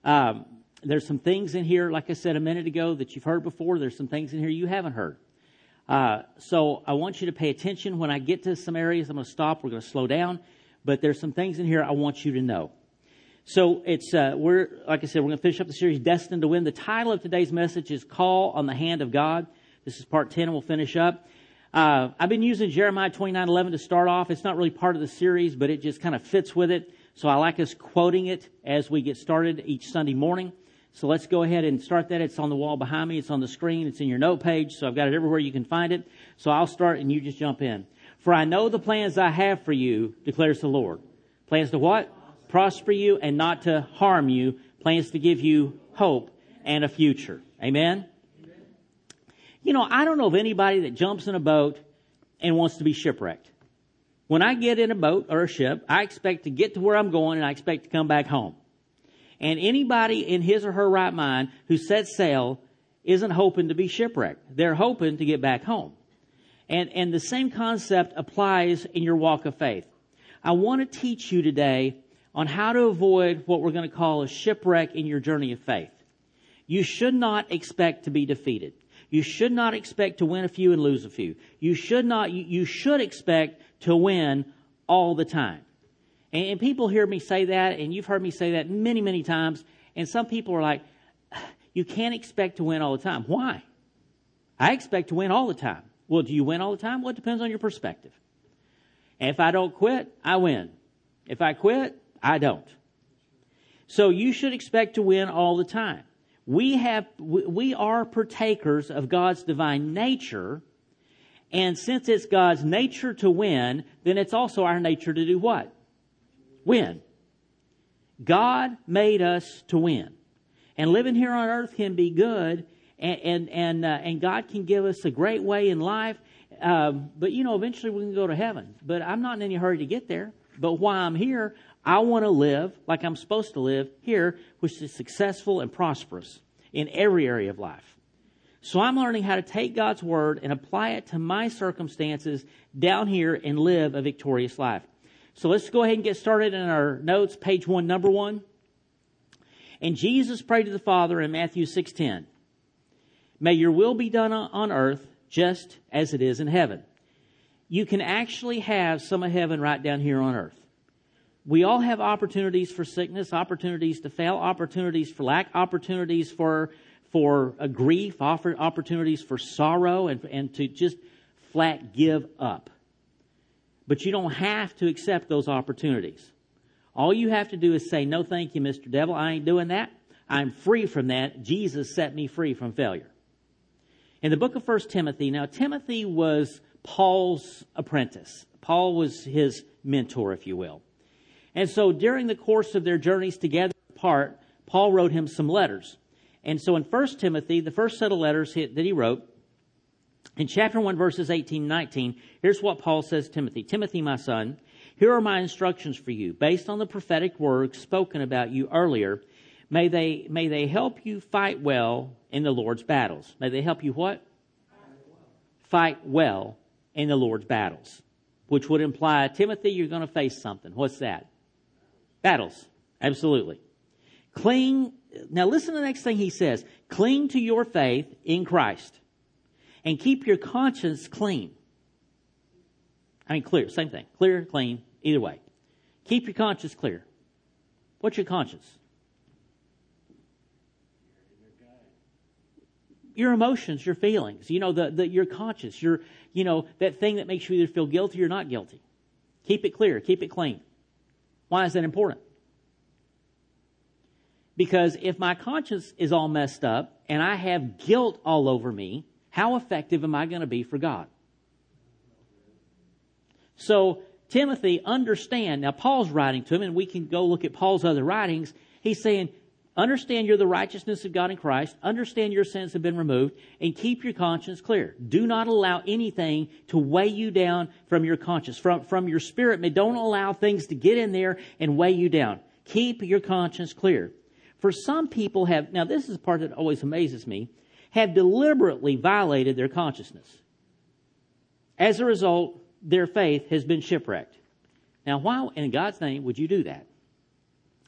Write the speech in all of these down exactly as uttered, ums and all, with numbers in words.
Um, there's some things in here, like I said a minute ago, that you've heard before. There's some things in here you haven't heard. Uh, so I want you to pay attention. When I get to some areas, I'm going to stop. We're going to slow down. But there's some things in here I want you to know. So it's, uh, we're, like I said, we're going to finish up the series, Destined to Win. The title of today's message is Call on the Hand of God. This is part ten, and we'll finish up. Uh, I've been using Jeremiah twenty-nine eleven to start off. It's not really part of the series, but it just kind of fits with it. So I like us quoting it as we get started each Sunday morning. So let's go ahead and start that. It's on the wall behind me. It's on the screen. It's in your note page. So I've got it everywhere you can find it. So I'll start and you just jump in. For I know the plans I have for you, declares the Lord. Plans to what? Prosper you and not to harm you. Plans to give you hope and a future. Amen? Amen. You know, I don't know of anybody that jumps in a boat and wants to be shipwrecked. When I get in a boat or a ship, I expect to get to where I'm going and I expect to come back home. And anybody in his or her right mind who sets sail isn't hoping to be shipwrecked. They're hoping to get back home. And, and the same concept applies in your walk of faith. I want to teach you today on how to avoid what we're going to call a shipwreck in your journey of faith. You should not expect to be defeated. You should not expect to win a few and lose a few. You should not, you, you should expect to win all the time. And, and people hear me say that, and you've heard me say that many, many times, and some people are like, you can't expect to win all the time. Why? I expect to win all the time. Well, do you win all the time? Well, it depends on your perspective. And if I don't quit, I win. If I quit, I don't. So you should expect to win all the time. We have, we are partakers of God's divine nature. And since it's God's nature to win, then it's also our nature to do what? Win. God made us to win. And living here on earth can be good. And, and, and, uh, and God can give us a great way in life. Um, but, you know, eventually we can go to heaven. But I'm not in any hurry to get there. But while I'm here, I want to live like I'm supposed to live here, which is successful and prosperous in every area of life. So I'm learning how to take God's Word and apply it to my circumstances down here and live a victorious life. So let's go ahead and get started in our notes, page one, number one. And Jesus prayed to the Father in Matthew six ten. May your will be done on earth just as it is in heaven. You can actually have some of heaven right down here on earth. We all have opportunities for sickness, opportunities to fail, opportunities for lack, opportunities for for a grief, opportunities for sorrow, and, and to just flat give up. But you don't have to accept those opportunities. All you have to do is say, no thank you, Mister Devil, I ain't doing that. I'm free from that. Jesus set me free from failure. In the book of First Timothy, now Timothy was Paul's apprentice. Paul was his mentor, if you will. And so during the course of their journeys together apart, Paul wrote him some letters. And so in First Timothy, the first set of letters that he wrote, in chapter one, verses eighteen and nineteen, here's what Paul says to Timothy. Timothy, my son, here are my instructions for you, based on the prophetic words spoken about you earlier. May they, may they help you fight well in the Lord's battles. May they help you what? Fight well in the Lord's battles. Which would imply, Timothy, you're going to face something. What's that? Battles. Absolutely. Cling. Now listen to the next thing he says. Cling to your faith in Christ. And keep your conscience clean. I mean, clear. Same thing. Clear, clean, either way. Keep your conscience clear. What's your conscience? Your emotions, your feelings. You know, the, the your conscience. Your, you know, that thing that makes you either feel guilty or not guilty. Keep it clear. Keep it clean. Why is that important? Because if my conscience is all messed up and I have guilt all over me, how effective am I going to be for God? So, Timothy, understand. Now, Paul's writing to him, and we can go look at Paul's other writings. He's saying, understand you're the righteousness of God in Christ. Understand your sins have been removed. And keep your conscience clear. Do not allow anything to weigh you down from your conscience, from, from your spirit. Don't allow things to get in there and weigh you down. Keep your conscience clear. For some people have, now this is the part that always amazes me, have deliberately violated their consciousness. As a result, their faith has been shipwrecked. Now, why in God's name would you do that?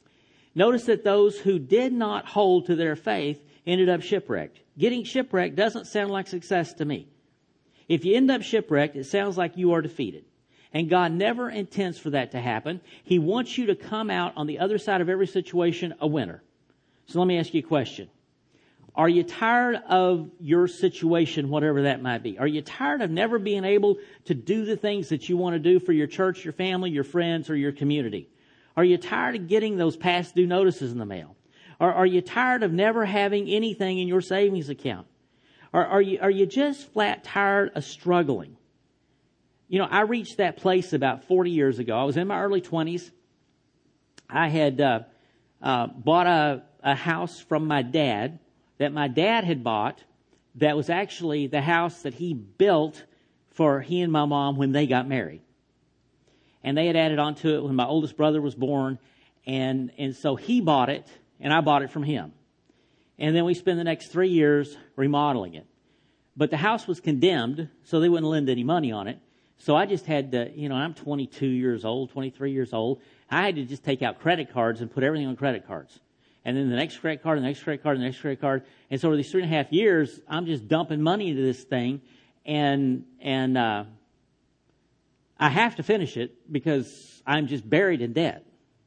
Notice that those who did not hold to their faith ended up shipwrecked. Getting shipwrecked doesn't sound like success to me. If you end up shipwrecked, it sounds like you are defeated. And God never intends for that to happen. He wants you to come out on the other side of every situation a winner. So let me ask you a question. Are you tired of your situation, whatever that might be? Are you tired of never being able to do the things that you want to do for your church, your family, your friends, or your community? Are you tired of getting those past due notices in the mail? Or are you tired of never having anything in your savings account? Or are you, are you just flat tired of struggling? You know, I reached that place about forty years ago. I was in my early twenties. I had uh, uh, bought a, a house from my dad that my dad had bought that was actually the house that he built for he and my mom when they got married. And they had added on to it when my oldest brother was born. And, and so he bought it, and I bought it from him. And then we spent the next three years remodeling it. But the house was condemned, so they wouldn't lend any money on it. So I just had to, you know, I'm twenty-two years old, twenty-three years old. I had to just take out credit cards and put everything on credit cards. And then the next credit card, the next credit card, the next credit card. And so over these three and a half years, I'm just dumping money into this thing. And, and, uh, I have to finish it because I'm just buried in debt.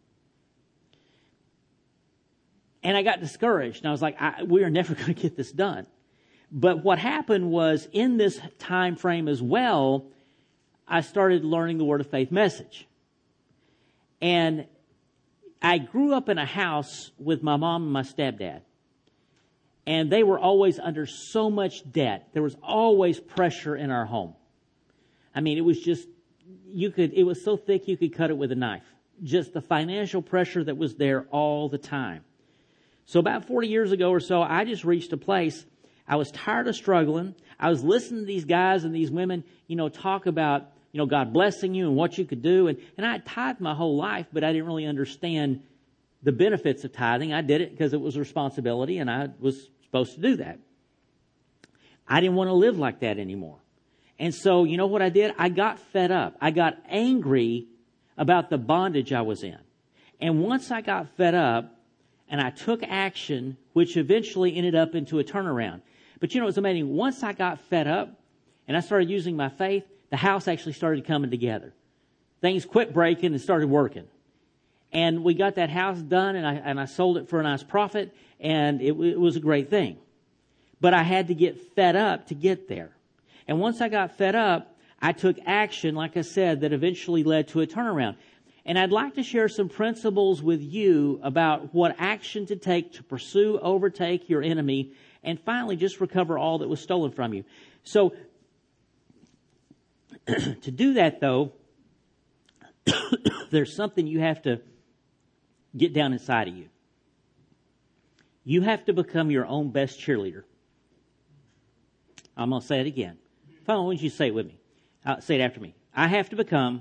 And I got discouraged. And I was like, I, we are never going to get this done. But what happened was in this time frame as well, I started learning the Word of Faith message. And I grew up in a house with my mom and my stepdad. And they were always under so much debt. There was always pressure in our home. I mean, it was just, you could, it was so thick you could cut it with a knife. Just the financial pressure that was there all the time. So about forty years ago or so, I just reached a place. I was tired of struggling. I was listening to these guys and these women, you know, talk about, you know, God blessing you and what you could do. And, and I had tithed my whole life, but I didn't really understand the benefits of tithing. I did it because it was a responsibility and I was supposed to do that. I didn't want to live like that anymore. And so, you know what I did? I got fed up. I got angry about the bondage I was in. And once I got fed up and I took action, which eventually ended up into a turnaround. But you know, it's amazing. Once I got fed up and I started using my faith, the house actually started coming together. Things quit breaking and started working. And we got that house done, and I, and I sold it for a nice profit, and it, it was a great thing. But I had to get fed up to get there. And once I got fed up, I took action, like I said, that eventually led to a turnaround. And I'd like to share some principles with you about what action to take to pursue, overtake your enemy, and finally just recover all that was stolen from you. So, to do that, though, there's something you have to get down inside of you. You have to become your own best cheerleader. I'm going to say it again. Finally, why don't you say it with me? Uh, say it after me. I have to become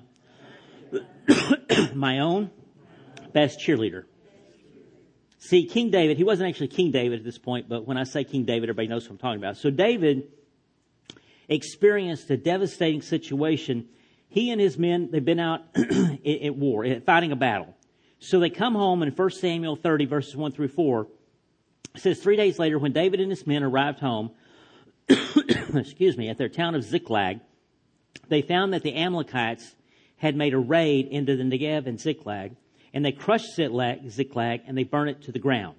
my own best cheerleader. See, King David, he wasn't actually King David at this point, but when I say King David, everybody knows what I'm talking about. So David experienced a devastating situation. He and his men, they've been out at war, fighting a battle. So they come home in First Samuel thirty, verses one through four. It says, three days later, when David and his men arrived home, excuse me, at their town of Ziklag, they found that the Amalekites had made a raid into the Negev and Ziklag, and they crushed Ziklag, Ziklag and they burned it to the ground.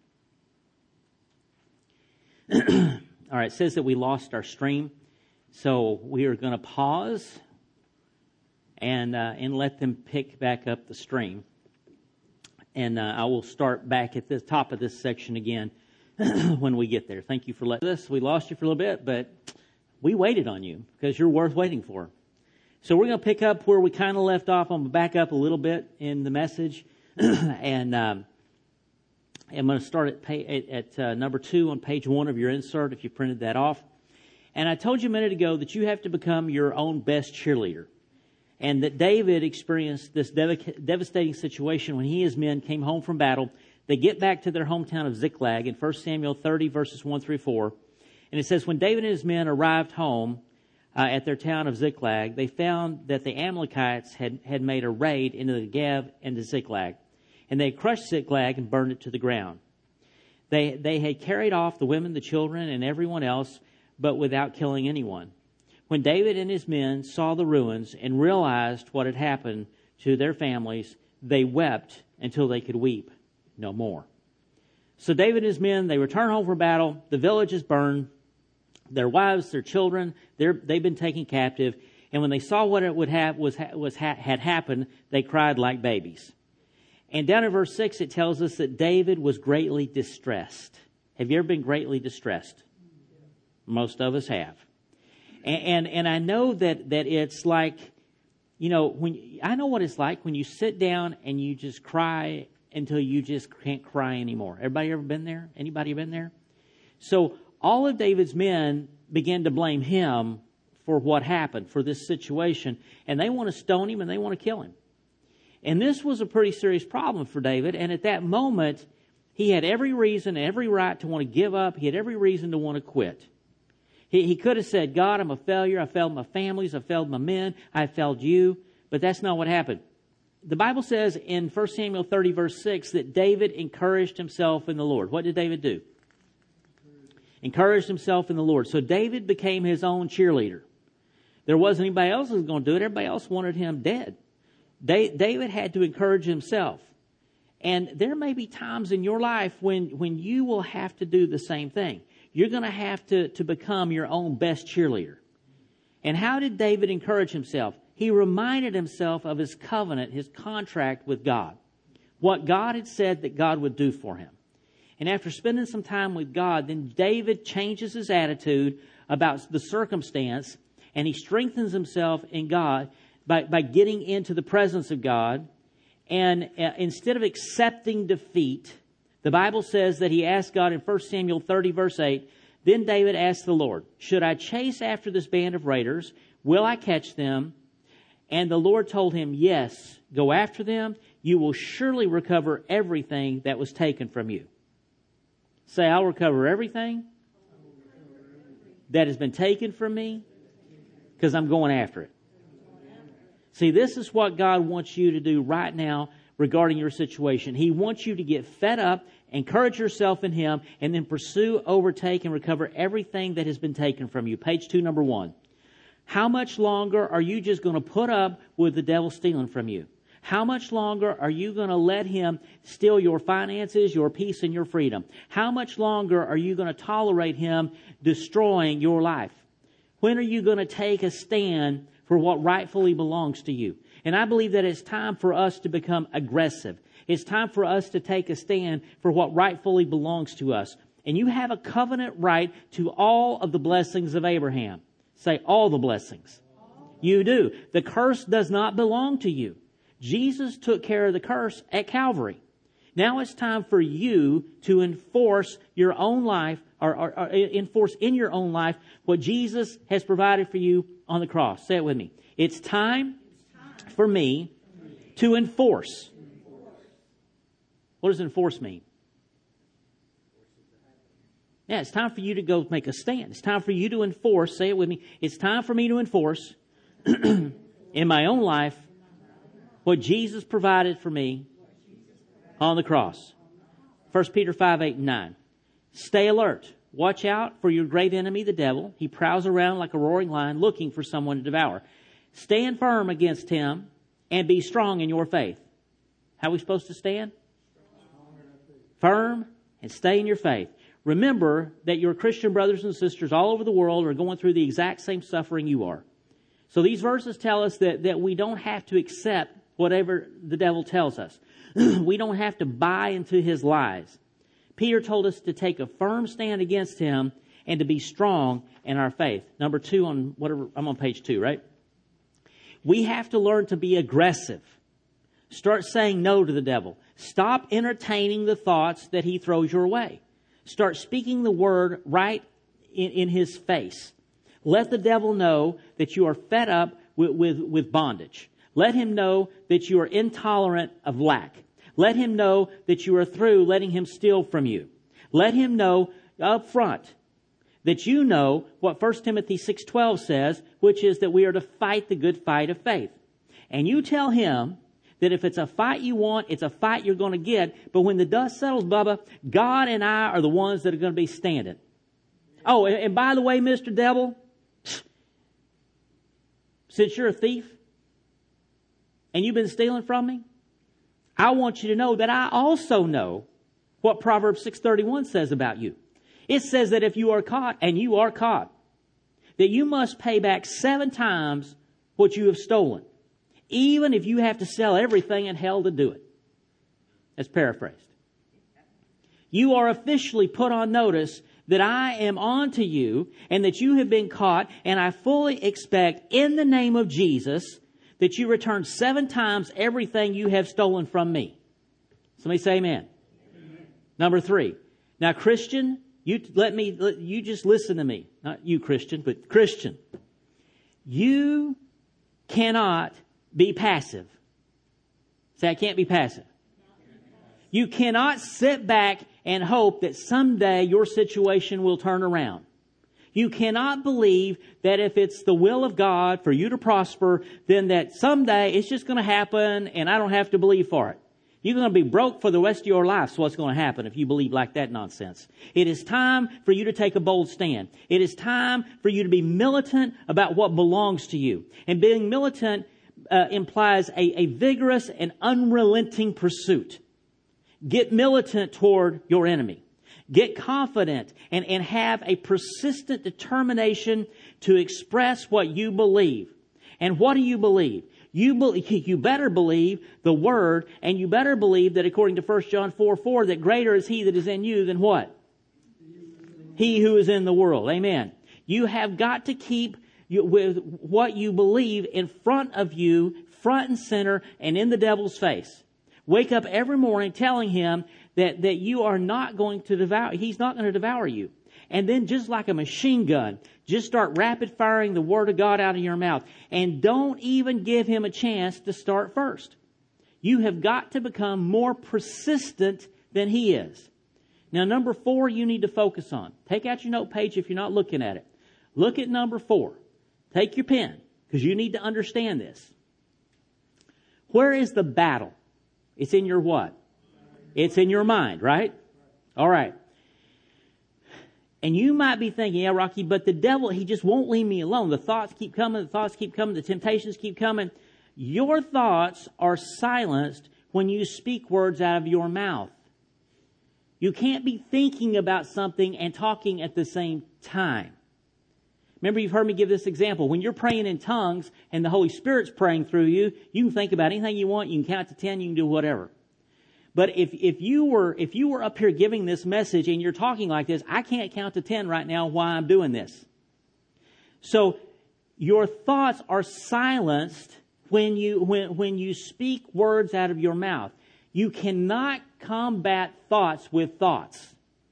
All right, it says that we lost our stream, so we are going to pause and uh, and let them pick back up the stream. And uh, I will start back at the top of this section again when we get there. Thank you for letting us. We lost you for a little bit, but we waited on you because you're worth waiting for. So we're going to pick up where we kind of left off. I'm going to back up a little bit in the message. and um, I'm going to start at, pay, at, at uh, number two on page one of your insert if you printed that off. And I told you a minute ago that you have to become your own best cheerleader. And that David experienced this dev- devastating situation when he and his men came home from battle. They get back to their hometown of Ziklag in First Samuel thirty, verses one through four. And it says, when David and his men arrived home uh, at their town of Ziklag, they found that the Amalekites had, had made a raid into the Negev and the Ziklag. and they crushed Ziklag and burned it to the ground. They, they had carried off the women, the children, and everyone else, but without killing anyone. When David and his men saw the ruins and realized what had happened to their families, they wept until they could weep no more. So David and his men, they return home from battle. The village is burned. Their wives, their children, they're, they've been taken captive. And when they saw what it would have was, was had happened, they cried like babies. And down in verse six, it tells us that David was greatly distressed. Have you ever been greatly distressed? Most of us have. And, and, and I know that, that it's like, you know, when I know what it's like when you sit down and you just cry until you just can't cry anymore. Everybody ever been there? Anybody been there? So all of David's men began to blame him for what happened, for this situation. And they want to stone him and they want to kill him. And this was a pretty serious problem for David. And at that moment, he had every reason, every right to want to give up. He had every reason to want to quit. He, he could have said, God, I'm a failure. I failed my families. I failed my men. I failed you. But that's not what happened. The Bible says in First Samuel thirty, verse six, that David encouraged himself in the Lord. What did David do? Encouraged himself in the Lord. So David became his own cheerleader. There wasn't anybody else who was going to do it. Everybody else wanted him dead. David had to encourage himself. And there may be times in your life when, when you will have to do the same thing. You're going to have to, to become your own best cheerleader. And how did David encourage himself? He reminded himself of his covenant, his contract with God. What God had said that God would do for him. And after spending some time with God, then David changes his attitude about the circumstance, and he strengthens himself in God by, by getting into the presence of God. And uh, instead of accepting defeat, the Bible says that he asked God in First Samuel thirty, verse eight, then David asked the Lord, should I chase after this band of raiders? Will I catch them? And the Lord told him, yes, go after them. You will surely recover everything that was taken from you. Say, I'll recover everything that has been taken from me because I'm going after it. See, this is what God wants you to do right now regarding your situation. He wants you to get fed up, encourage yourself in Him, and then pursue, overtake, and recover everything that has been taken from you. Page two, number one. How much longer are you just going to put up with the devil stealing from you? How much longer are you going to let him steal your finances, your peace, and your freedom? How much longer are you going to tolerate him destroying your life? When are you going to take a stand for what rightfully belongs to you? And I believe that it's time for us to become aggressive. It's time for us to take a stand for what rightfully belongs to us. And you have a covenant right to all of the blessings of Abraham. Say, all the blessings. You do. The curse does not belong to you. Jesus took care of the curse at Calvary. Now it's time for you to enforce your own life, or, or, or enforce in your own life what Jesus has provided for you on the cross. Say it with me. It's time for me to enforce. What does enforce mean? Yeah, it's time for you to go make a stand. It's time for you to enforce. Say it with me. It's time for me to enforce in my own life what Jesus provided for me on the cross. First Peter five, eight, and nine. Stay alert. Watch out for your great enemy, the devil. He prowls around like a roaring lion looking for someone to devour. Stand firm against him and be strong in your faith. How are we supposed to stand? Firm and stay in your faith. Remember that your Christian brothers and sisters all over the world are going through the exact same suffering you are. So these verses tell us that, that we don't have to accept whatever the devil tells us. We don't have to buy into his lies. Peter told us to take a firm stand against him and to be strong in our faith. Number two on whatever, I'm on page two, right? We have to learn to be aggressive. Start saying no to the devil. Stop entertaining the thoughts that he throws your way. Start speaking the word right in, in his face. Let the devil know that you are fed up with, with, with bondage. Let him know that you are intolerant of lack. Let him know that you are through letting him steal from you. Let him know up front that you know what First Timothy six twelve says, which is that we are to fight the good fight of faith. And you tell him that if it's a fight you want, it's a fight you're going to get. But when the dust settles, Bubba, God and I are the ones that are going to be standing. Oh, and, and by the way, Mister Devil, since you're a thief and you've been stealing from me, I want you to know that I also know what Proverbs six thirty-one says about you. It says that if you are caught, and you are caught, that you must pay back seven times what you have stolen, even if you have to sell everything in hell to do it. That's paraphrased. You are officially put on notice that I am on to you and that you have been caught, and I fully expect in the name of Jesus that you return seven times everything you have stolen from me. Somebody say amen. Amen. Number three. Now, Christian, you let me, you just listen to me. Not you, Christian, but Christian. You cannot be passive. Say, I can't be passive. You cannot sit back and hope that someday your situation will turn around. You cannot believe that if it's the will of God for you to prosper, then that someday it's just going to happen and I don't have to believe for it. You're going to be broke for the rest of your life. So what's going to happen if you believe like that nonsense? It is time for you to take a bold stand. It is time for you to be militant about what belongs to you. And being militant uh, implies a, a vigorous and unrelenting pursuit. Get militant toward your enemy. Get confident and, and have a persistent determination to express what you believe. And what do you believe? You, be, you better believe the Word, and you better believe that according to First John four four, that greater is He that is in you than what? He who is in the world. Amen. You have got to keep you, with what you believe in front of you, front and center, and in the devil's face. Wake up every morning telling him that, that you are not going to devour, he's not going to devour you. And then just like a machine gun, just start rapid firing the Word of God out of your mouth. And don't even give him a chance to start first. You have got to become more persistent than he is. Now, number four, you need to focus on. Take out your note page if you're not looking at it. Look at number four. Take your pen, because you need to understand this. Where is the battle? It's in your what? It's in your mind, right? All right. And you might be thinking, yeah, Rocky, but the devil, he just won't leave me alone. The thoughts keep coming, the thoughts keep coming, the temptations keep coming. Your thoughts are silenced when you speak words out of your mouth. You can't be thinking about something and talking at the same time. Remember, you've heard me give this example. When you're praying in tongues and the Holy Spirit's praying through you, you can think about anything you want. You can count to ten. You can do whatever. But if, if you were, if you were up here giving this message and you're talking like this, I can't count to ten right now while I'm doing this. So your thoughts are silenced when you, when, when you speak words out of your mouth. You cannot combat thoughts with thoughts.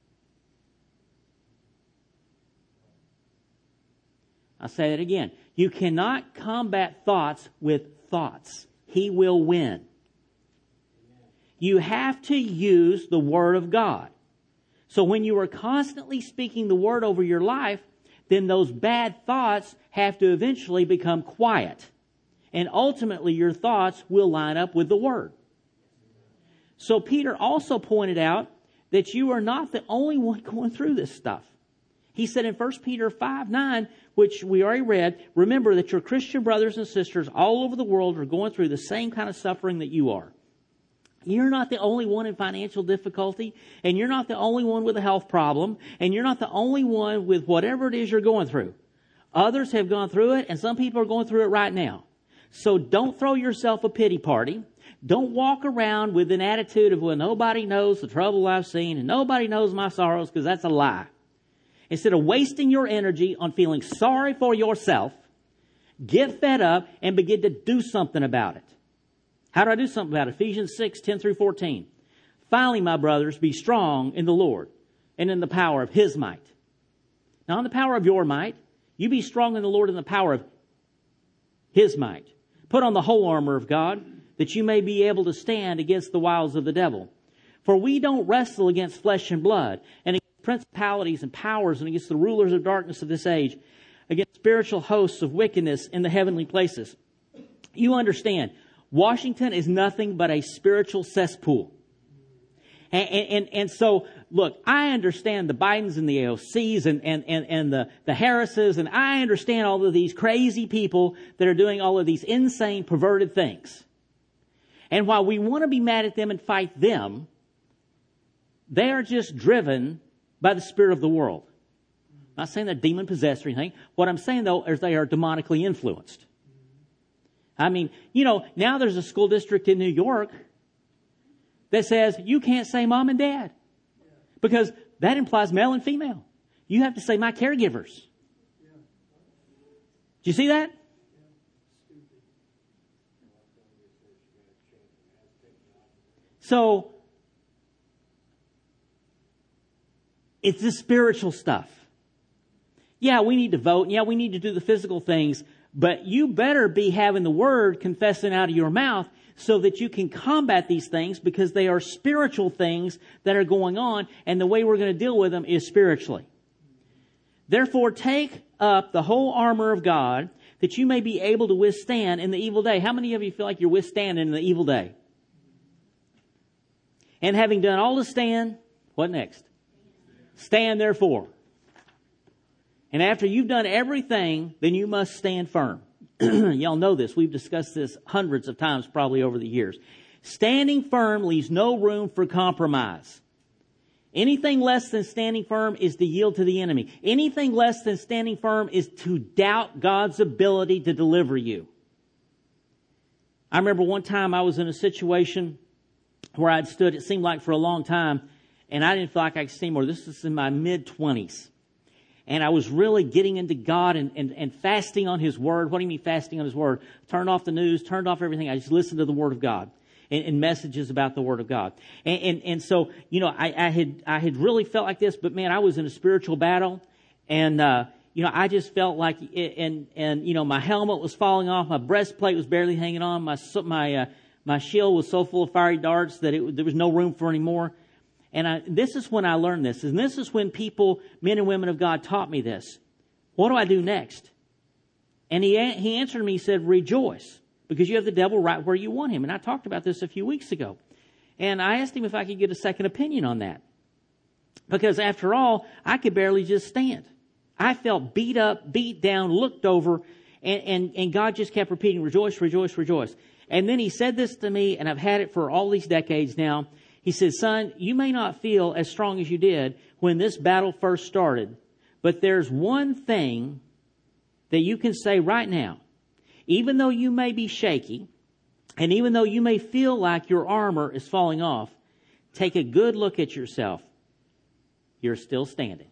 I'll say that again. You cannot combat thoughts with thoughts. He will win. You have to use the Word of God. So when you are constantly speaking the Word over your life, then those bad thoughts have to eventually become quiet. And ultimately your thoughts will line up with the Word. So Peter also pointed out that you are not the only one going through this stuff. He said in First Peter five nine, which we already read, remember that your Christian brothers and sisters all over the world are going through the same kind of suffering that you are. You're not the only one in financial difficulty, and you're not the only one with a health problem, and you're not the only one with whatever it is you're going through. Others have gone through it, and some people are going through it right now. So don't throw yourself a pity party. Don't walk around with an attitude of, well, nobody knows the trouble I've seen, and nobody knows my sorrows, because that's a lie. Instead of wasting your energy on feeling sorry for yourself, get fed up and begin to do something about it. How do I do something about it? Ephesians six ten through fourteen. Finally, my brothers, be strong in the Lord and in the power of His might. Not in the power of your might. You be strong in the Lord and the power of His might. Put on the whole armor of God, that you may be able to stand against the wiles of the devil. For we don't wrestle against flesh and blood, and against principalities and powers, and against the rulers of darkness of this age, against spiritual hosts of wickedness in the heavenly places. You understand, Washington is nothing but a spiritual cesspool. And, and, and so, look, I understand the Bidens and the A O Cs and, and, and, and the, the Harrises, and I understand all of these crazy people that are doing all of these insane, perverted things. And while we want to be mad at them and fight them, they are just driven by the spirit of the world. I'm not saying they're demon-possessed or anything. What I'm saying, though, is they are demonically influenced. I mean, you know, now there's a school district in New York that says you can't say mom and dad because that implies male and female. You have to say my caregivers. Do you see that? So, it's the spiritual stuff. Yeah, we need to vote. And yeah, we need to do the physical things. But you better be having the word confessing out of your mouth so that you can combat these things, because they are spiritual things that are going on, and the way we're going to deal with them is spiritually. Therefore, take up the whole armor of God, that you may be able to withstand in the evil day. How many of you feel like you're withstanding in the evil day? And having done all to stand, what next? Stand therefore. And after you've done everything, then you must stand firm. Y'all know this. We've discussed this hundreds of times probably over the years. Standing firm leaves no room for compromise. Anything less than standing firm is to yield to the enemy. Anything less than standing firm is to doubt God's ability to deliver you. I remember one time I was in a situation where I'd stood, it seemed like for a long time, and I didn't feel like I could stay more. This was in my mid-twenties. And I was really getting into God and, and, and fasting on His Word. What do you mean fasting on His Word? Turned off the news, turned off everything. I just listened to the Word of God and, and messages about the Word of God. And, and, and so, you know, I, I had I had really felt like this, but man, I was in a spiritual battle. And, uh, you know, I just felt like, it, and, and, you know, my helmet was falling off. My breastplate was barely hanging on. My, my, uh, my shield was so full of fiery darts that it, there was no room for any more. And I, this is when I learned this. And this is when people, men and women of God, taught me this. What do I do next? And he, he answered me, he said, rejoice, because you have the devil right where you want him. And I talked about this a few weeks ago. And I asked him if I could get a second opinion on that. Because after all, I could barely just stand. I felt beat up, beat down, looked over, and, and, and God just kept repeating, rejoice, rejoice, rejoice. And then he said this to me, and I've had it for all these decades now. He said, son, you may not feel as strong as you did when this battle first started, but there's one thing that you can say right now. Even though you may be shaky, and even though you may feel like your armor is falling off, take a good look at yourself. You're still standing.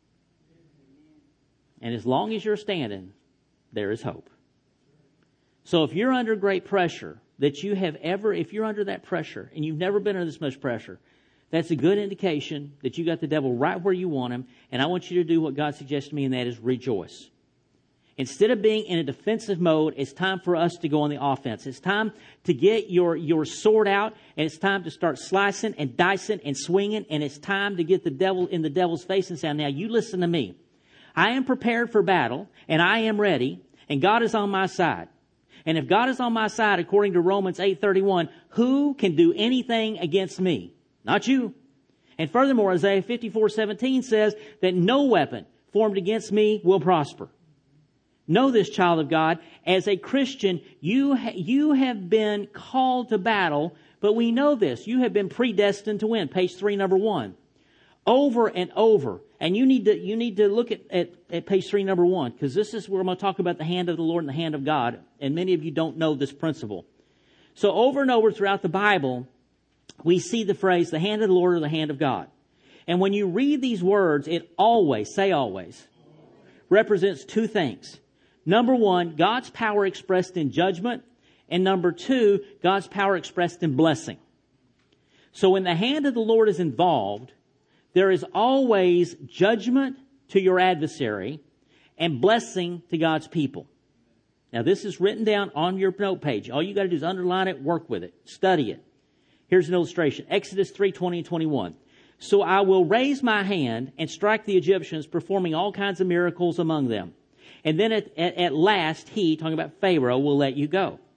And as long as you're standing, there is hope. So if you're under great pressure, that you have ever, if you're under that pressure, and you've never been under this much pressure, that's a good indication that you got the devil right where you want him. And I want you to do what God suggests to me, and that is rejoice. Instead of being in a defensive mode, it's time for us to go on the offense. It's time to get your, your sword out, and it's time to start slicing and dicing and swinging, and it's time to get the devil in the devil's face and say, now you listen to me. I am prepared for battle, and I am ready, and God is on my side. And if God is on my side, according to Romans eight thirty-one, who can do anything against me? Not you. And furthermore, Isaiah fifty-four seventeen says that no weapon formed against me will prosper. Know this, child of God. As a Christian, you, ha- you have been called to battle, but we know this. You have been predestined to win. Page three, number one. Over and over. And you need to, you need to look at, at, at page three, number one, because this is where I'm going to talk about the hand of the Lord and the hand of God. And many of you don't know this principle. So over and over throughout the Bible, we see the phrase, the hand of the Lord or the hand of God. And when you read these words, it always, say always, represents two things. Number one, God's power expressed in judgment. And number two, God's power expressed in blessing. So when the hand of the Lord is involved, there is always judgment to your adversary and blessing to God's people. Now, this is written down on your note page. All you got to do is underline it, work with it, study it. Here's an illustration. Exodus three twenty and twenty-one. So I will raise my hand and strike the Egyptians, performing all kinds of miracles among them. And then at, at, at last, he, talking about Pharaoh, will let you go.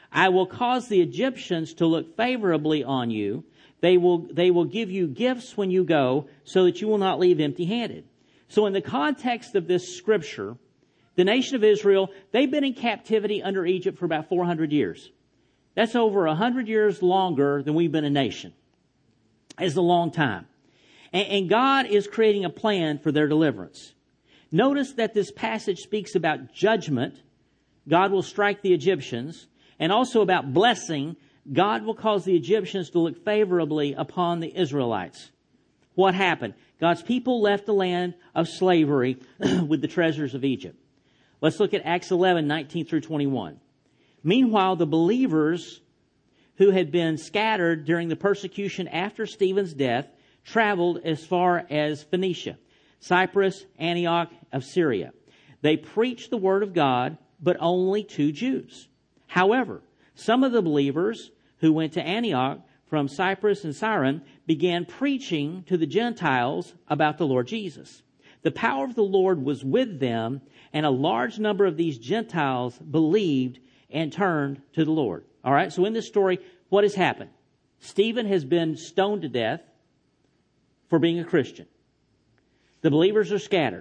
I will cause the Egyptians to look favorably on you. They will, they will give you gifts when you go so that you will not leave empty-handed. So in the context of this scripture, the nation of Israel, they've been in captivity under Egypt for about four hundred years. That's over one hundred years longer than we've been a nation. It's a long time. And, and God is creating a plan for their deliverance. Notice that this passage speaks about judgment. God will strike the Egyptians. And also about blessing. God will cause the Egyptians to look favorably upon the Israelites. What happened? God's people left the land of slavery with the treasures of Egypt. Let's look at Acts eleven, nineteen through twenty-one. Meanwhile, the believers who had been scattered during the persecution after Stephen's death traveled as far as Phoenicia, Cyprus, Antioch of Syria. They preached the word of God, but only to Jews. However, some of the believers who went to Antioch from Cyprus and Cyrene began preaching to the Gentiles about the Lord Jesus. The power of the Lord was with them, and a large number of these Gentiles believed and turned to the Lord. All right, so in this story, what has happened? Stephen has been stoned to death for being a Christian. The believers are scattered.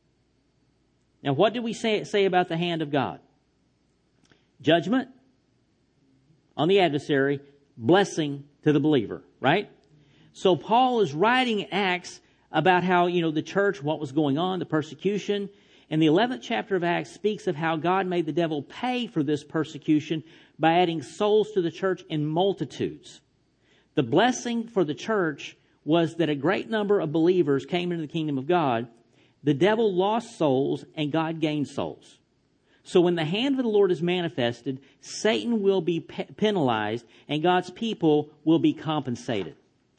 Now, what did we say, say about the hand of God? Judgment on the adversary, blessing to the believer, right? So Paul is writing in Acts about how, you know, the church, what was going on, the persecution. And the eleventh chapter of Acts speaks of how God made the devil pay for this persecution by adding souls to the church in multitudes. The blessing for the church was that a great number of believers came into the kingdom of God. The devil lost souls and God gained souls. So when the hand of the Lord is manifested, Satan will be pe- penalized and God's people will be compensated.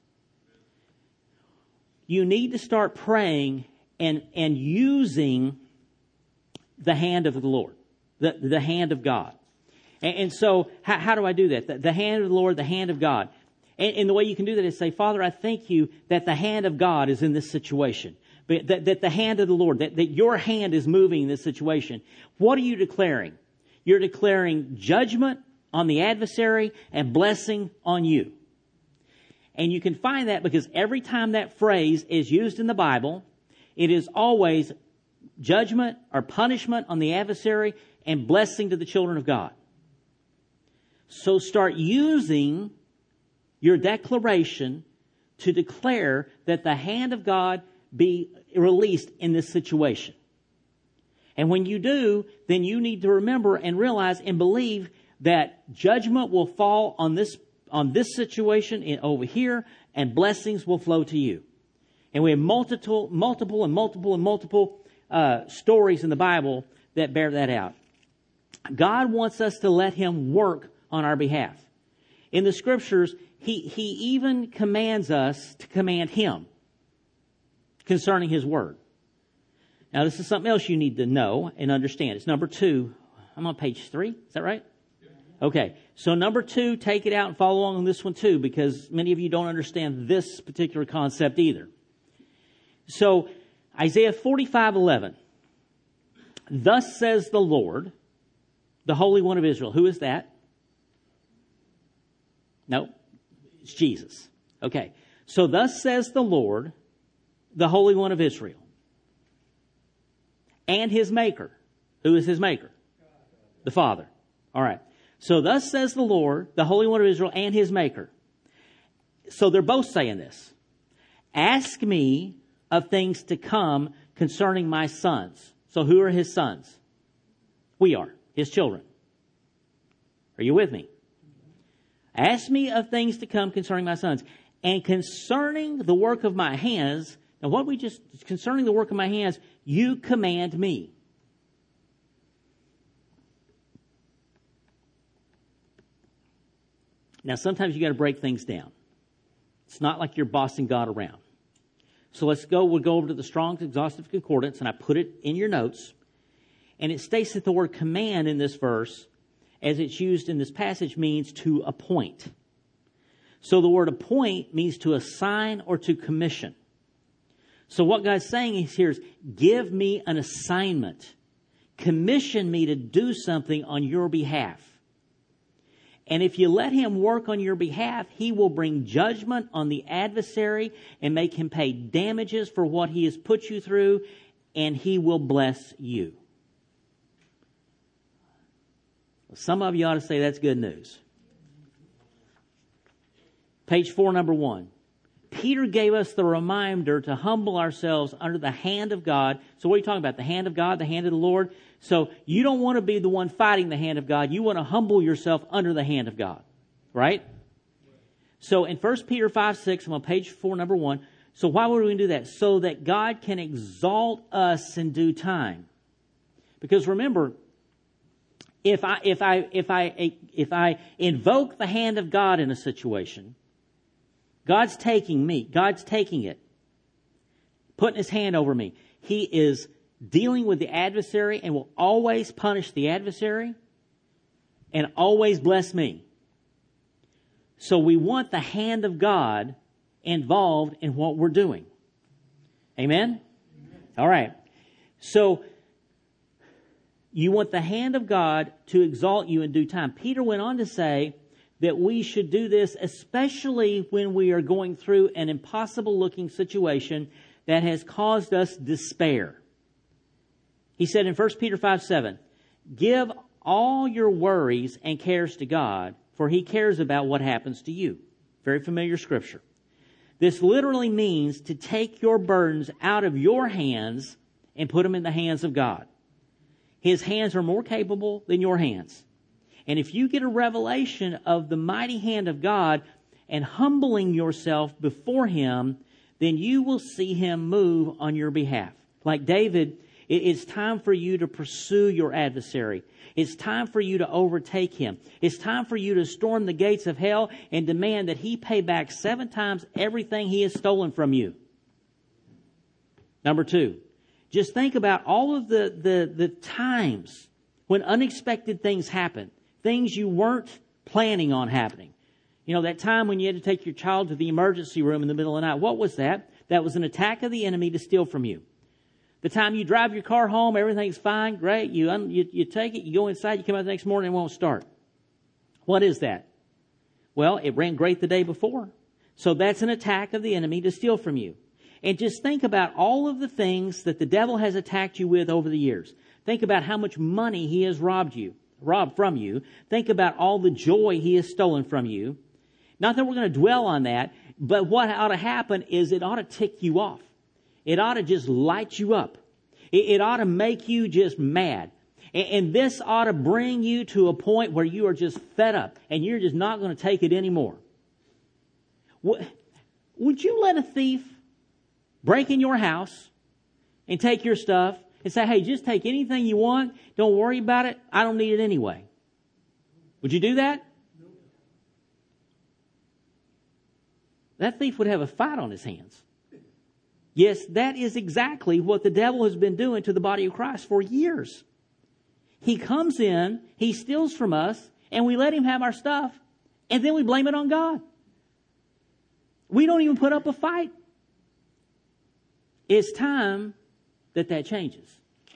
You need to start praying and, and using the hand of the Lord, the, the hand of God. And, and so how, how do I do that? The, the hand of the Lord, the hand of God. And, and the way you can do that is say, Father, I thank you that the hand of God is in this situation. But that, that the hand of the Lord, that, that your hand is moving in this situation. What are you declaring? You're declaring judgment on the adversary and blessing on you. And you can find that because every time that phrase is used in the Bible, it is always judgment or punishment on the adversary and blessing to the children of God. So start using your declaration to declare that the hand of God be released in this situation. And when you do, then you need to remember and realize and believe that judgment will fall on this on this situation in, over here, and blessings will flow to you. And we have multiple, multiple and multiple and multiple uh, stories in the Bible that bear that out. God wants us to let Him work on our behalf. In the Scriptures, He, he even commands us to command Him concerning His Word. Now, this is something else you need to know and understand. It's number two. I'm on page three. Is that right? Okay. So number two, take it out and follow along on this one too, because many of you don't understand this particular concept either. So, Isaiah forty-five eleven. Thus says the Lord, the Holy One of Israel. Who is that? No, it's Jesus. Okay. So, thus says the Lord, the Holy One of Israel, and His Maker. Who is His Maker? The Father. All right. So thus says the Lord, the Holy One of Israel, and His Maker. So they're both saying this. Ask me of things to come concerning my sons. So who are His sons? We are, His children. Are you with me? Ask me of things to come concerning my sons. And concerning the work of my hands, now what we just, concerning the work of my hands, you command me. Now, sometimes you got to break things down. It's not like you're bossing God around. So let's go, we'll go over to the Strong's Exhaustive Concordance, and I put it in your notes. And it states that the word command in this verse, as it's used in this passage, means to appoint. So the word appoint means to assign or to commission. So what God's saying is here is, give me an assignment. Commission me to do something on your behalf. And if you let him work on your behalf, he will bring judgment on the adversary and make him pay damages for what he has put you through, and he will bless you. Some of you ought to say that's good news. Page four, number one. Peter gave us the reminder to humble ourselves under the hand of God. So what are you talking about? The hand of God, the hand of the Lord? So you don't want to be the one fighting the hand of God. You want to humble yourself under the hand of God. Right? So in First Peter five, six, I'm on page four, number one. So why would we do that? So that God can exalt us in due time. Because remember, if I, if I, if I, if I invoke the hand of God in a situation, God's taking me. God's taking it. Putting his hand over me. He is dealing with the adversary and will always punish the adversary and always bless me. So we want the hand of God involved in what we're doing. Amen? Amen. All right. So you want the hand of God to exalt you in due time. Peter went on to say that we should do this especially when we are going through an impossible looking situation that has caused us despair. He said in First Peter five, seven, give all your worries and cares to God, for he cares about what happens to you. Very familiar scripture. This literally means to take your burdens out of your hands and put them in the hands of God. His hands are more capable than your hands. And if you get a revelation of the mighty hand of God and humbling yourself before him, then you will see him move on your behalf. Like David, it's time for you to pursue your adversary. It's time for you to overtake him. It's time for you to storm the gates of hell and demand that he pay back seven times everything he has stolen from you. Number two, just think about all of the, the, the times when unexpected things happen. Things you weren't planning on happening. You know, that time when you had to take your child to the emergency room in the middle of the night. What was that? That was an attack of the enemy to steal from you. The time you drive your car home, everything's fine, great. You, un- you, you take it, you go inside, you come out the next morning, and it won't start. What is that? Well, it ran great the day before. So that's an attack of the enemy to steal from you. And just think about all of the things that the devil has attacked you with over the years. Think about how much money he has robbed you. robbed from you. Think about all the joy he has stolen from you. Not that we're going to dwell on that, but what ought to happen is it ought to tick you off. It ought to just light you up. It, it ought to make you just mad. And, and this ought to bring you to a point where you are just fed up and you're just not going to take it anymore. What, would you let a thief break in your house and take your stuff and say, hey, just take anything you want. Don't worry about it. I don't need it anyway. Would you do that? No. That thief would have a fight on his hands. Yes, that is exactly what the devil has been doing to the body of Christ for years. He comes in, he steals from us, and we let him have our stuff, and then we blame it on God. We don't even put up a fight. It's time that that changes.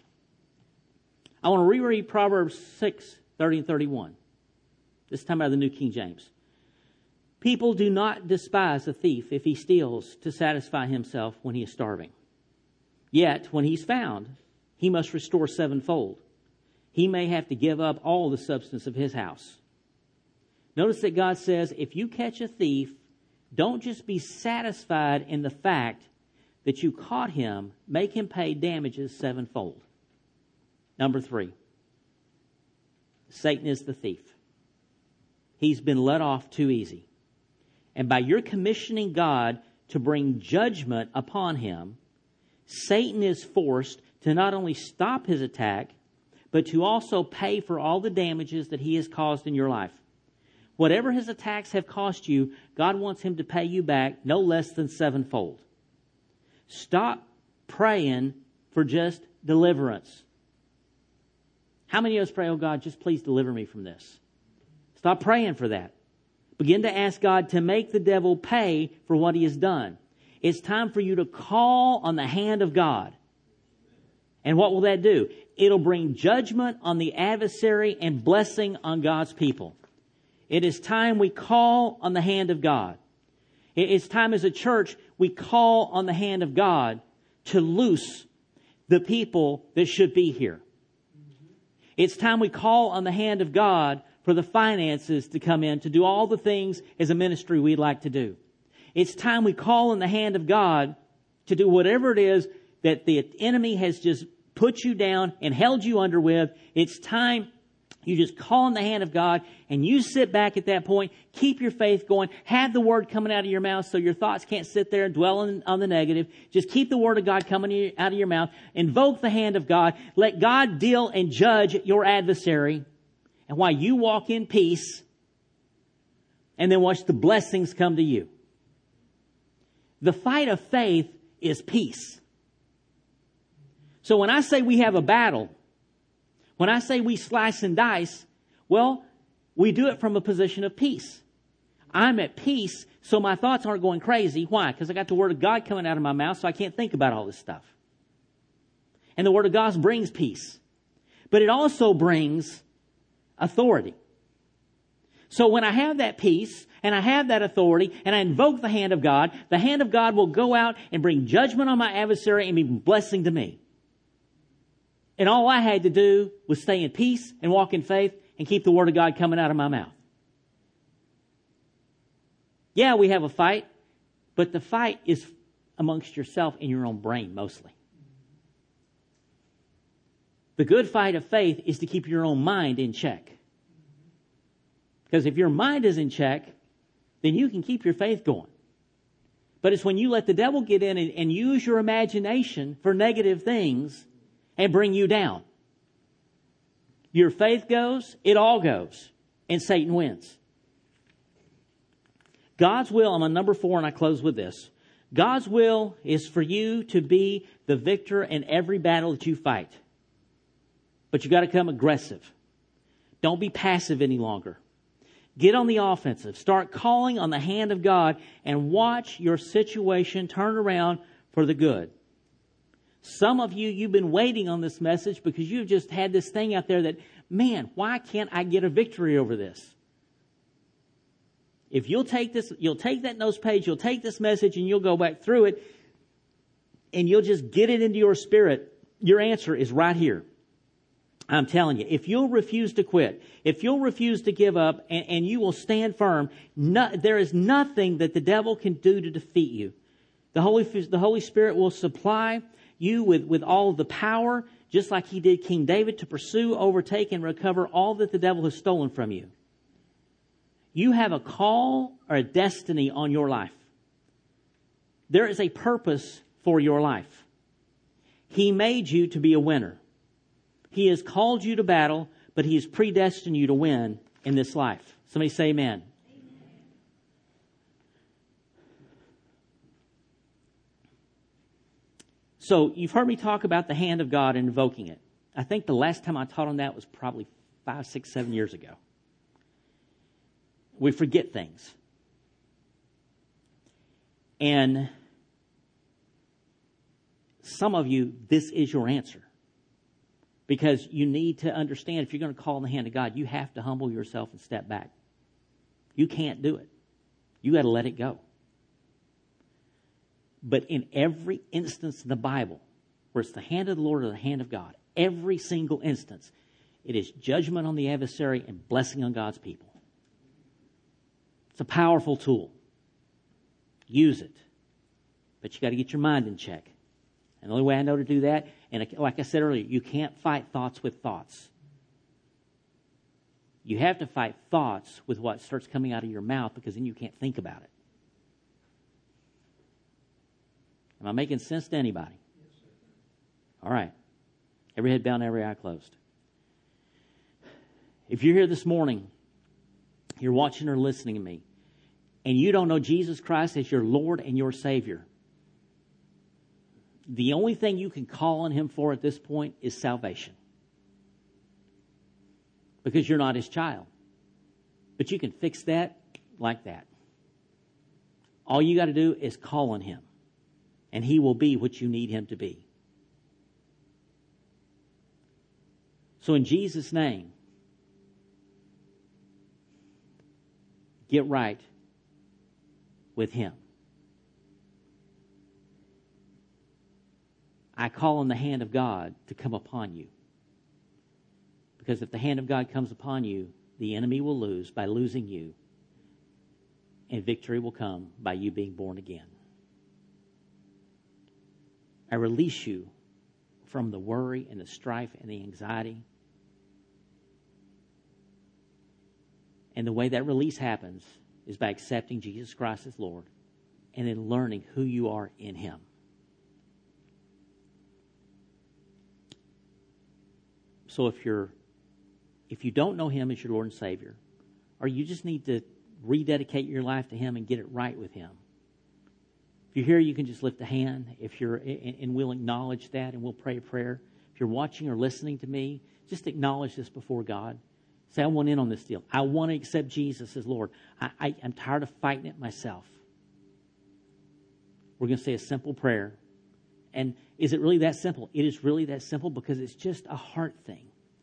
I want to reread Proverbs six, thirty and thirty-one. This time out of the New King James. People do not despise a thief if he steals to satisfy himself when he is starving. Yet, when he's found, he must restore sevenfold. He may have to give up all the substance of his house. Notice that God says, if you catch a thief, don't just be satisfied in the fact that you caught him, make him pay damages sevenfold. Number three, Satan is the thief. He's been let off too easy. And by your commissioning God to bring judgment upon him, Satan is forced to not only stop his attack, but to also pay for all the damages that he has caused in your life. Whatever his attacks have cost you, God wants him to pay you back no less than sevenfold. Stop praying for just deliverance. How many of us pray, oh God, just please deliver me from this? Stop praying for that. Begin to ask God to make the devil pay for what he has done. It's time for you to call on the hand of God. And what will that do? It'll bring judgment on the adversary and blessing on God's people. It is time we call on the hand of God. It's time as a church we call on the hand of God to loose the people that should be here. It's time we call on the hand of God for the finances to come in to do all the things as a ministry we'd like to do. It's time we call on the hand of God to do whatever it is that the enemy has just put you down and held you under with. It's time you just call on the hand of God and you sit back at that point, keep your faith going, have the word coming out of your mouth so your thoughts can't sit there and dwell on, on the negative. Just keep the word of God coming out of your mouth. Invoke the hand of God. Let God deal and judge your adversary. And while you walk in peace, and then watch the blessings come to you. The fight of faith is peace. So when I say we have a battle, when I say we slice and dice, well, we do it from a position of peace. I'm at peace, so my thoughts aren't going crazy. Why? Because I got the Word of God coming out of my mouth, so I can't think about all this stuff. And the Word of God brings peace. But it also brings authority. So when I have that peace, and I have that authority, and I invoke the hand of God, the hand of God will go out and bring judgment on my adversary and be blessing to me. And all I had to do was stay in peace and walk in faith and keep the Word of God coming out of my mouth. Yeah, we have a fight, but the fight is amongst yourself and your own brain mostly. The good fight of faith is to keep your own mind in check. Because if your mind is in check, then you can keep your faith going. But it's when you let the devil get in and, and use your imagination for negative things and bring you down. Your faith goes, it all goes, and Satan wins. God's will, I'm on number four and I close with this. God's will is for you to be the victor in every battle that you fight. But you got to come aggressive. Don't be passive any longer. Get on the offensive. Start calling on the hand of God and watch your situation turn around for the good. Some of you, you've been waiting on this message because you've just had this thing out there that, man, why can't I get a victory over this? If you'll take this, you'll take that notes page, you'll take this message and you'll go back through it and you'll just get it into your spirit, your answer is right here. I'm telling you, if you'll refuse to quit, if you'll refuse to give up and, and you will stand firm, no, there is nothing that the devil can do to defeat you. The Holy, the Holy Spirit will supply you with, with all of the power, just like He did King David, to pursue, overtake, and recover all that the devil has stolen from you. You have a call or a destiny on your life. There is a purpose for your life. He made you to be a winner. He has called you to battle, but He has predestined you to win in this life. Somebody say amen. Amen. So you've heard me talk about the hand of God and invoking it. I think the last time I taught on that was probably five, six, seven years ago. We forget things. And some of you, this is your answer. Because you need to understand, if you're going to call on the hand of God, you have to humble yourself and step back. You can't do it. You got to let it go. But in every instance in the Bible, where it's the hand of the Lord or the hand of God, every single instance, it is judgment on the adversary and blessing on God's people. It's a powerful tool. Use it. But you got to get your mind in check. And the only way I know to do that, and like I said earlier, you can't fight thoughts with thoughts. You have to fight thoughts with what starts coming out of your mouth, because then you can't think about it. Am I making sense to anybody? Yes, sir. All right. Every head bowed and every eye closed. If you're here this morning, you're watching or listening to me, and you don't know Jesus Christ as your Lord and your Savior, the only thing you can call on Him for at this point is salvation. Because you're not His child. But you can fix that like that. All you got to do is call on Him. And He will be what you need Him to be. So in Jesus' name, get right with Him. I call on the hand of God to come upon you. Because if the hand of God comes upon you, the enemy will lose by losing you, and victory will come by you being born again. I release you from the worry and the strife and the anxiety. And the way that release happens is by accepting Jesus Christ as Lord and then learning who you are in Him. So if you're if you don't know Him as your Lord and Savior, or you just need to rededicate your life to Him and get it right with Him, if you're here, you can just lift a hand. If you're, and we'll acknowledge that, and we'll pray a prayer. If you're watching or listening to me, just acknowledge this before God. Say, I want in on this deal. I want to accept Jesus as Lord. I, I, I'm tired of fighting it myself. We're going to say a simple prayer. And is it really that simple? It is really that simple because it's just a heart thing.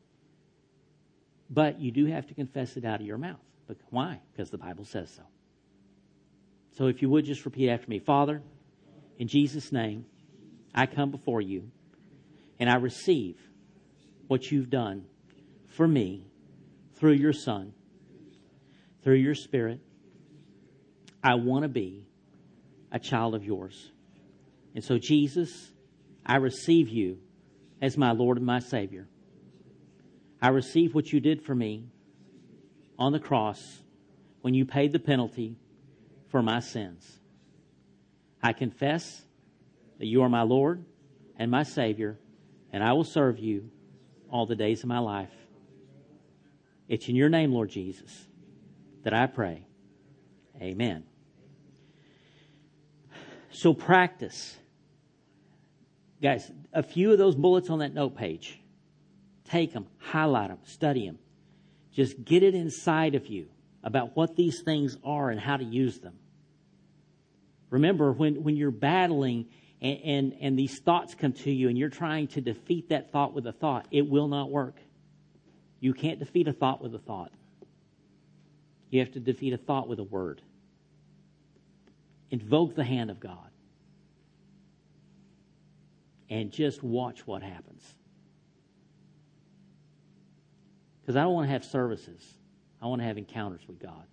But you do have to confess it out of your mouth. But why? Because the Bible says so. So if you would just repeat after me. Father, in Jesus' name, I come before you and I receive what you've done for me through your Son, through your Spirit. I want to be a child of yours. And so, Jesus, I receive you as my Lord and my Savior. I receive what you did for me on the cross when you paid the penalty for my sins. I confess that you are my Lord and my Savior, and I will serve you all the days of my life. It's in your name, Lord Jesus, that I pray. Amen. So practice. Guys, a few of those bullets on that note page, take them, highlight them, study them. Just get it inside of you about what these things are and how to use them. Remember, when, when you're battling and, and, and these thoughts come to you and you're trying to defeat that thought with a thought, it will not work. You can't defeat a thought with a thought. You have to defeat a thought with a word. Invoke the hand of God. And just watch what happens. Because I don't want to have services. I want to have encounters with God.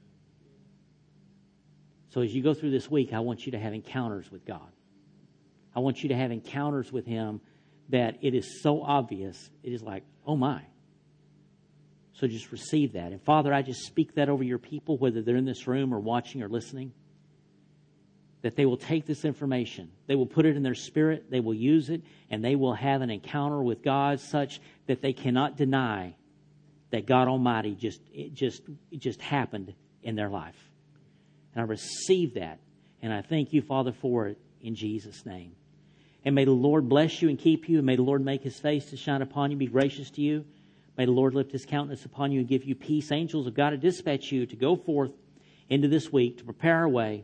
So as you go through this week, I want you to have encounters with God. I want you to have encounters with Him that it is so obvious, it is like, oh my. So just receive that. And Father, I just speak that over your people, whether they're in this room or watching or listening, that they will take this information, they will put it in their spirit, they will use it, and they will have an encounter with God such that they cannot deny that God Almighty just it just it just happened in their life. And I receive that, and I thank you, Father, for it in Jesus' name. And may the Lord bless you and keep you, and may the Lord make His face to shine upon you, be gracious to you. May the Lord lift His countenance upon you and give you peace. Angels of God to dispatch you to go forth into this week to prepare our way.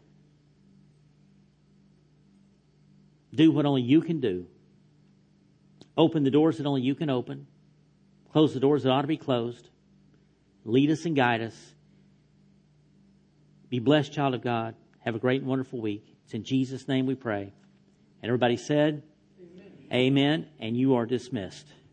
Do what only you can do. Open the doors that only you can open. Close the doors that ought to be closed. Lead us and guide us. Be blessed, child of God. Have a great and wonderful week. It's in Jesus' name we pray. And everybody said, Amen. Amen. And you are dismissed.